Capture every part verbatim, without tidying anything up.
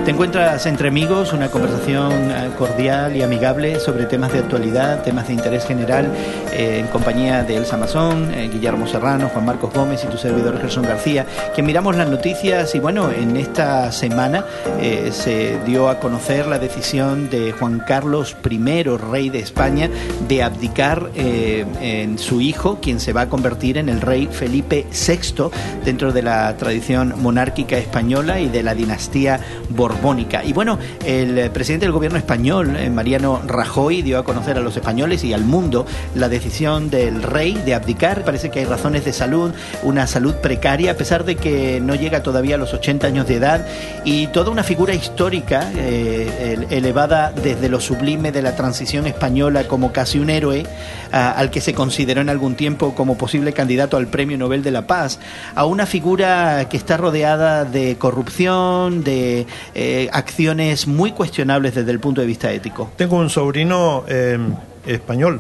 Te encuentras entre amigos, una conversación cordial y amigable sobre temas de actualidad, temas de interés general, eh, en compañía de Elsa Mazón, eh, Guillermo Serrano, Juan Marcos Gómez y tu servidor Gerson García, que miramos las noticias. Y bueno, en esta semana eh, se dio a conocer la decisión de Juan Carlos primero, rey de España, de abdicar eh, en su hijo, quien se va a convertir en el rey Felipe sexto, dentro de la tradición monárquica española y de la dinastía borbónica. Y bueno, el presidente del gobierno español, Mariano Rajoy, dio a conocer a los españoles y al mundo la decisión del rey de abdicar. Parece que hay razones de salud, una salud precaria, a pesar de que no llega todavía a los ochenta años de edad, y toda una figura histórica eh, elevada desde lo sublime de la transición española como casi un héroe, a, al que se consideró en algún tiempo como posible candidato al Premio Nobel de la Paz, a una figura que está rodeada de corrupción, de eh, acciones muy cuestionables desde el punto de vista ético. Tengo un sobrino eh, español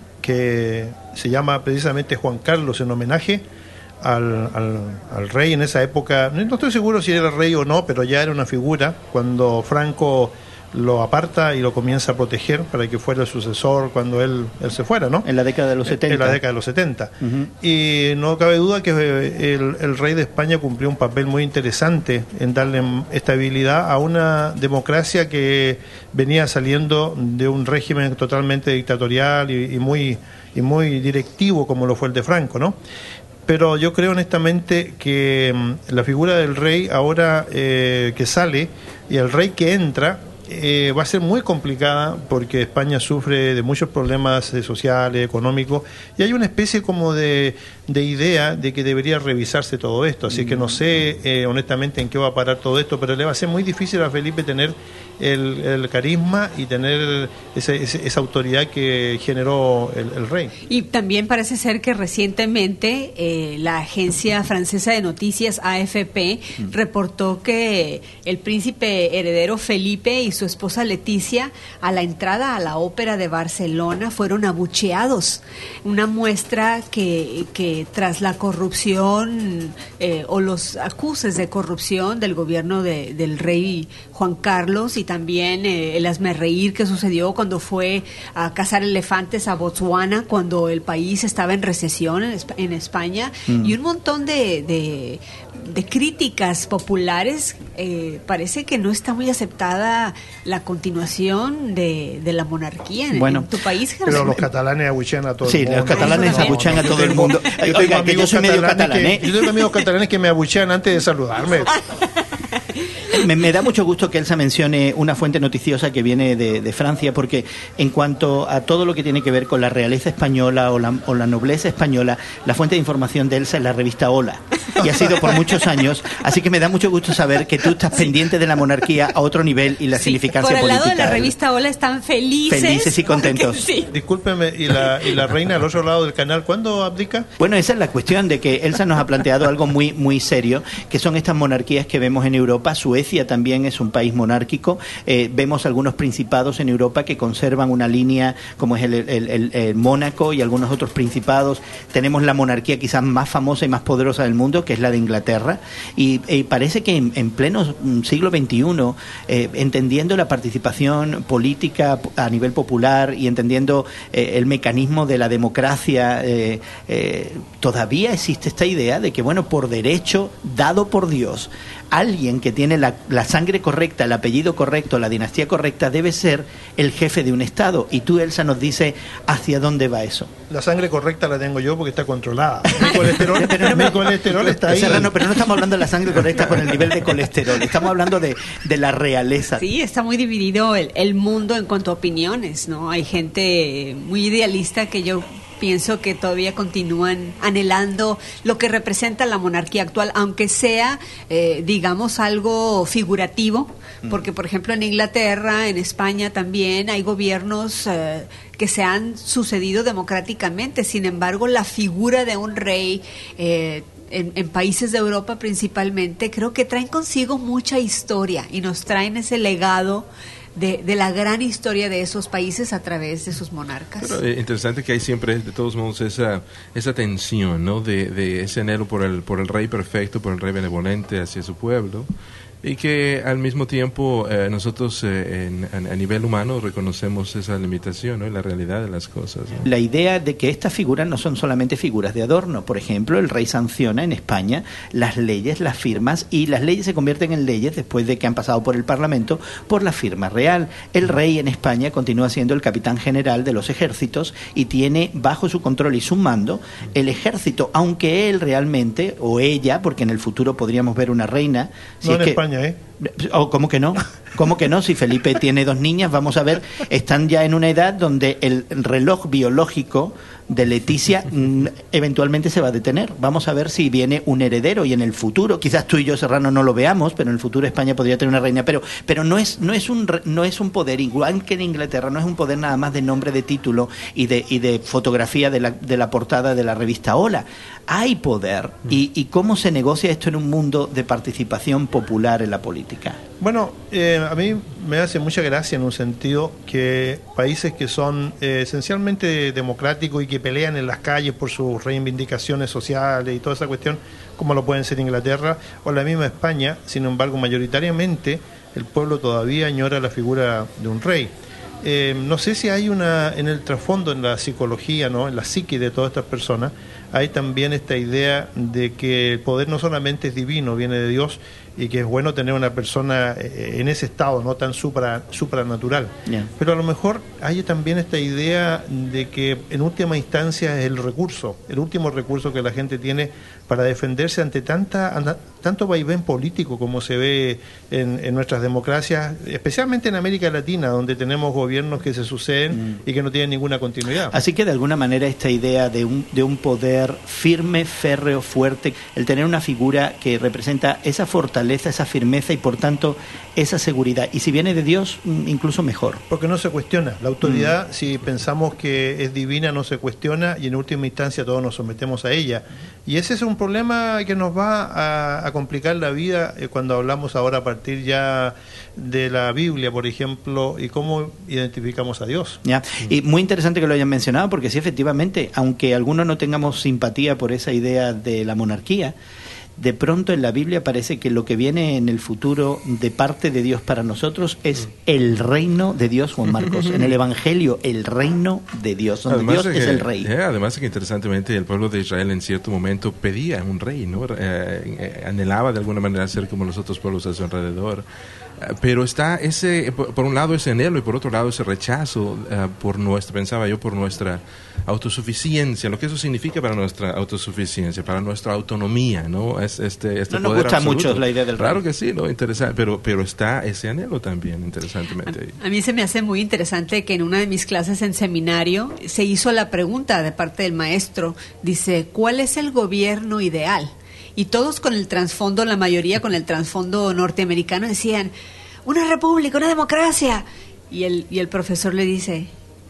que se llama precisamente Juan Carlos, en homenaje al, al, al rey en esa época. No estoy seguro si era rey o no, pero ya era una figura cuando Franco lo aparta y lo comienza a proteger para que fuera el sucesor cuando él, él se fuera, ¿no? En la década de los setenta. En la década de los setenta. Uh-huh. Y no cabe duda que el, el rey de España cumplió un papel muy interesante en darle estabilidad a una democracia que venía saliendo de un régimen totalmente dictatorial y, y muy y muy directivo como lo fue el de Franco, ¿no? Pero yo creo honestamente que la figura del rey ahora eh, que sale y el rey que entra Eh, va a ser muy complicada, porque España sufre de muchos problemas eh, sociales, económicos, y hay una especie como de, de idea de que debería revisarse todo esto, así que no sé eh, honestamente en qué va a parar todo esto, pero le va a ser muy difícil a Felipe tener el, el carisma y tener ese, ese, esa autoridad que generó el, el rey. Y también parece ser que recientemente eh, la agencia francesa de noticias A F P mm. reportó que el príncipe heredero Felipe y su esposa Leticia, a la entrada a la Ópera de Barcelona, fueron abucheados. Una muestra que, que tras la corrupción eh, o los acuses de corrupción del gobierno de, del rey Juan Carlos, y también eh, el hazmerreír que sucedió cuando fue a cazar elefantes a Botswana, cuando el país estaba en recesión en, en España, mm. y un montón de, de, de críticas populares. Eh, parece que no está muy aceptada la continuación de, de la monarquía en, bueno, en tu país, Gerson. Pero los catalanes abuchean a todo sí, el mundo. Sí, los catalanes abuchean a todo el mundo. Yo Oiga, que yo soy medio catalán, que, ¿eh? Yo tengo amigos catalanes que me abuchean antes de saludarme. Me, me da mucho gusto que Elsa mencione una fuente noticiosa que viene de, de Francia, porque en cuanto a todo lo que tiene que ver con la realeza española o la, o la nobleza española, la fuente de información de Elsa es la revista Hola, y ha sido por muchos años, así que me da mucho gusto saber que tú estás sí. pendiente de la monarquía a otro nivel y la sí, significancia política. Por el política. lado de la revista Hola están felices. Felices y contentos. Porque, sí. Discúlpeme, ¿y la, y la reina al otro lado del canal cuándo abdica? Bueno, esa es la cuestión, de que Elsa nos ha planteado algo muy, muy serio, que son estas monarquías que vemos en Europa. Suecia también es un país monárquico. Eh, vemos algunos principados en Europa que conservan una línea, como es el, el, el, el Mónaco y algunos otros principados. Tenemos la monarquía quizás más famosa y más poderosa del mundo, que es la de Inglaterra, y, y parece que en, en pleno siglo veintiuno, eh, entendiendo la participación política a nivel popular y entendiendo eh, el mecanismo de la democracia, eh, eh, todavía existe esta idea de que, bueno, por derecho dado por Dios, alguien que tiene la, la sangre correcta, el apellido correcto, la dinastía correcta, debe ser el jefe de un Estado. Y tú, Elsa, nos dice hacia dónde va eso. La sangre correcta la tengo yo porque está controlada. Mi colesterol, pero no, mi colesterol está ahí. Serrano, pero no estamos hablando de la sangre correcta con el nivel de colesterol. Estamos hablando de, de la realeza. Sí, está muy dividido el, el mundo en cuanto a opiniones, ¿no? Hay gente muy idealista que yo pienso que todavía continúan anhelando lo que representa la monarquía actual, aunque sea, eh, digamos, algo figurativo, porque, por ejemplo, en Inglaterra, en España también hay gobiernos eh, que se han sucedido democráticamente. Sin embargo, la figura de un rey eh, en, en países de Europa principalmente, creo que traen consigo mucha historia y nos traen ese legado De, de la gran historia de esos países a través de sus monarcas. Pero es interesante que hay siempre, de todos modos, esa esa tensión, ¿no? De, de ese anhelo por el por el rey perfecto, por el rey benevolente hacia su pueblo, Y que al mismo tiempo eh, nosotros eh, en, a, a nivel humano reconocemos esa limitación, ¿no? Y la realidad de las cosas, ¿no? La idea de que estas figuras no son solamente figuras de adorno. Por ejemplo, el rey sanciona en España las leyes, las firmas, y las leyes se convierten en leyes después de que han pasado por el Parlamento por la firma real. El rey en España continúa siendo el capitán general de los ejércitos y tiene bajo su control y su mando el ejército, aunque él realmente, o ella, porque en el futuro podríamos ver una reina... Si no es en que, España, ¿eh? ¿O cómo que no? ¿Cómo que no? Si Felipe tiene dos niñas, vamos a ver, están ya en una edad donde el reloj biológico de Leticia mm, eventualmente se va a detener. Vamos a ver si viene un heredero y en el futuro, quizás tú y yo, Serrano, no lo veamos, pero en el futuro España podría tener una reina. Pero pero no es no es un no es un poder igual que en Inglaterra, no es un poder nada más de nombre, de título y de y de fotografía de la de la portada de la revista Hola. Hay poder y y cómo se negocia esto en un mundo de participación popular en la política. Bueno, eh, a mí me hace mucha gracia en un sentido que países que son eh, esencialmente democráticos y que pelean en las calles por sus reivindicaciones sociales y toda esa cuestión, como lo pueden ser Inglaterra o la misma España, sin embargo, mayoritariamente el pueblo todavía añora la figura de un rey. Eh, no sé si hay una, en el trasfondo, en la psicología, ¿no?, en la psique de todas estas personas, hay también esta idea de que el poder no solamente es divino, viene de Dios, y que es bueno tener una persona en ese estado, no tan supra, supranatural. Yeah. Pero a lo mejor hay también esta idea de que en última instancia es el recurso, el último recurso que la gente tiene para defenderse ante tanta tanto vaivén político como se ve en, en nuestras democracias, especialmente en América Latina, donde tenemos gobiernos que se suceden mm. y que no tienen ninguna continuidad. Así que de alguna manera esta idea de un, de un poder firme, férreo, fuerte, el tener una figura que representa esa fortaleza, esa firmeza y por tanto esa seguridad, y si viene de Dios, incluso mejor. Porque no se cuestiona, la autoridad, mm. si pensamos que es divina, no se cuestiona y en última instancia todos nos sometemos a ella, y ese es un problema que nos va a, a complicar la vida eh, cuando hablamos ahora a partir ya de la Biblia, por ejemplo, y cómo identificamos a Dios. Ya, y muy interesante que lo hayan mencionado, porque sí, efectivamente, aunque algunos no tengamos simpatía por esa idea de la monarquía, de pronto en la Biblia parece que lo que viene en el futuro de parte de Dios para nosotros es el reino de Dios, Juan Marcos. En el Evangelio, el reino de Dios, donde además Dios de que, es el rey. Eh, además de que interesantemente el pueblo de Israel en cierto momento pedía un rey, ¿no? Eh, eh, anhelaba de alguna manera ser como los otros pueblos a su alrededor. Pero está ese, por un lado ese anhelo y por otro lado ese rechazo uh, por nuestra, pensaba yo, por nuestra autosuficiencia, lo que eso significa para nuestra autosuficiencia, para nuestra autonomía, ¿no? Es este, este no poder nos gusta absoluto. Mucho la idea del rey. Claro que sí, ¿no? Interesante, pero, pero está ese anhelo también, interesantemente. A, a mí se me hace muy interesante que en una de mis clases en seminario se hizo la pregunta de parte del maestro, dice, ¿cuál es el gobierno ideal? Y todos con el trasfondo, la mayoría con el trasfondo norteamericano decían, una república, una democracia. Y el, y el profesor le dice,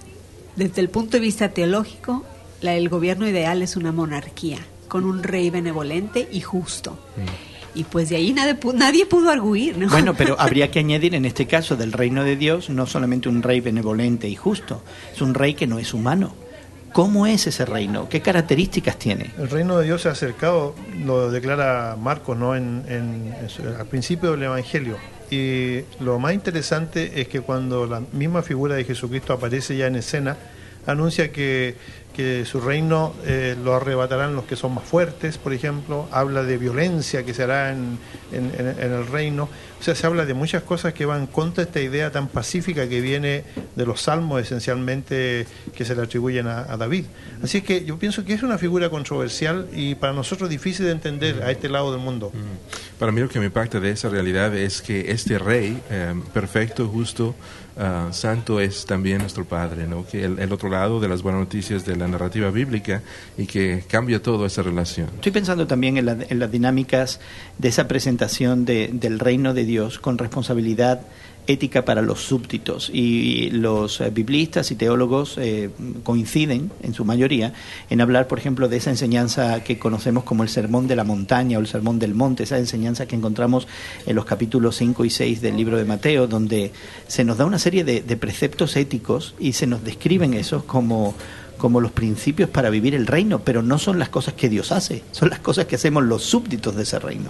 desde el punto de vista teológico, la, el gobierno ideal es una monarquía, con un rey benevolente y justo. Mm. Y pues de ahí nadie, nadie pudo arguir, ¿no? Bueno, pero habría que añadir en este caso del reino de Dios, no solamente un rey benevolente y justo, es un rey que no es humano. ¿Cómo es ese reino? ¿Qué características tiene? El reino de Dios se ha acercado, lo declara Marcos, ¿no? en, en, en, al principio del Evangelio. Y lo más interesante es que cuando la misma figura de Jesucristo aparece ya en escena, anuncia que, que su reino eh, lo arrebatarán los que son más fuertes, por ejemplo. Habla de violencia que se hará en, en, en, en el reino. O sea, se habla de muchas cosas que van contra esta idea tan pacífica que viene de los salmos, esencialmente, que se le atribuyen a, a David. Así es que yo pienso que es una figura controversial y para nosotros difícil de entender a este lado del mundo. Para mí lo que me impacta de esa realidad es que este rey, eh, perfecto, justo, uh, santo, es también nuestro Padre, ¿no? Que el, el otro lado de las buenas noticias de la narrativa bíblica y que cambia toda esa relación. Estoy pensando también en, la, en las dinámicas de esa presentación de, del reino de Dios con responsabilidad ética para los súbditos, y los eh, biblistas y teólogos eh, coinciden en su mayoría en hablar, por ejemplo, de esa enseñanza que conocemos como el sermón de la montaña o el sermón del monte, esa enseñanza que encontramos en los capítulos cinco y seis del libro de Mateo, donde se nos da una serie de, de preceptos éticos y se nos describen esos como como los principios para vivir el reino, pero no son las cosas que Dios hace, son las cosas que hacemos los súbditos de ese reino.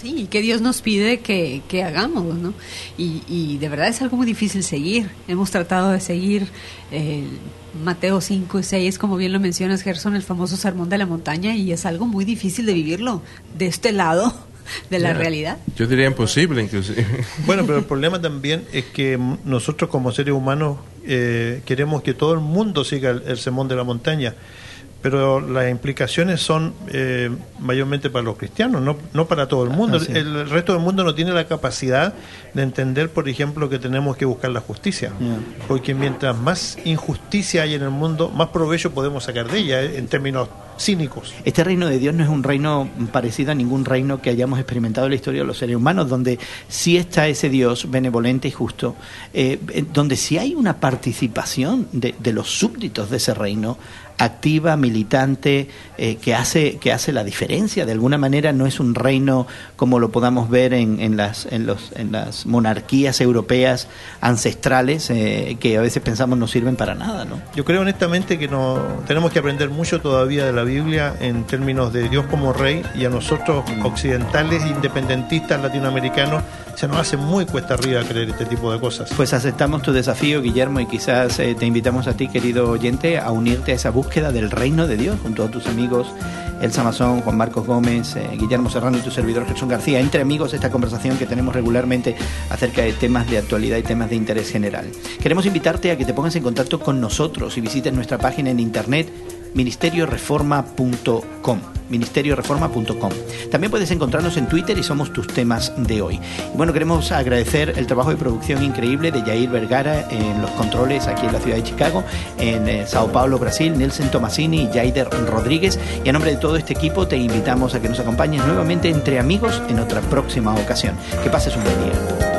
Sí, y que Dios nos pide que, que hagamos, ¿no? Y, y de verdad es algo muy difícil seguir. Hemos tratado de seguir eh, Mateo cinco y seis, como bien lo mencionas, Gerson, el famoso sermón de la montaña, y es algo muy difícil de vivirlo de este lado de la yeah. realidad. Yo diría imposible, inclusive. Bueno, pero el problema también es que nosotros como seres humanos eh, queremos que todo el mundo siga el, el sermón de la montaña, pero las implicaciones son eh, mayormente para los cristianos, no, no para todo el mundo. Ah, sí. el, el resto del mundo no tiene la capacidad de entender, por ejemplo, que tenemos que buscar la justicia. Yeah. Porque mientras más injusticia hay en el mundo, más provecho podemos sacar de ella, eh, en términos cínicos. Este reino de Dios no es un reino parecido a ningún reino que hayamos experimentado en la historia de los seres humanos, donde sí está ese Dios benevolente y justo, eh, donde sí hay una participación de, de los súbditos de ese reino, activa, militante, eh, que hace que hace la diferencia. De alguna manera no es un reino como lo podamos ver en, en las en los en las monarquías europeas ancestrales, eh, que a veces pensamos no sirven para nada, ¿no? Yo creo honestamente que no tenemos que aprender mucho todavía de la Biblia en términos de Dios como rey, y a nosotros occidentales independentistas latinoamericanos se nos hace muy cuesta arriba creer este tipo de cosas. Pues aceptamos tu desafío, Guillermo, y quizás eh, te invitamos a ti, querido oyente, a unirte a esa búsqueda del reino de Dios junto a tus amigos Elsa Mazón, Juan Marcos Gómez, eh, Guillermo Serrano y tu servidor Gerson García. Entre amigos, esta conversación que tenemos regularmente acerca de temas de actualidad y temas de interés general. Queremos invitarte a que te pongas en contacto con nosotros y visites nuestra página en internet ministerio reforma punto com. ministerio reforma punto com. También puedes encontrarnos en Twitter y somos tus temas de hoy. Y bueno, queremos agradecer el trabajo de producción increíble de Jair Vergara en los controles aquí en la ciudad de Chicago, en eh, Sao Paulo, Brasil, Nelson Tomasini y Jaider Rodríguez. Y a nombre de todo este equipo te invitamos a que nos acompañes nuevamente entre amigos en otra próxima ocasión. Que pases un buen día.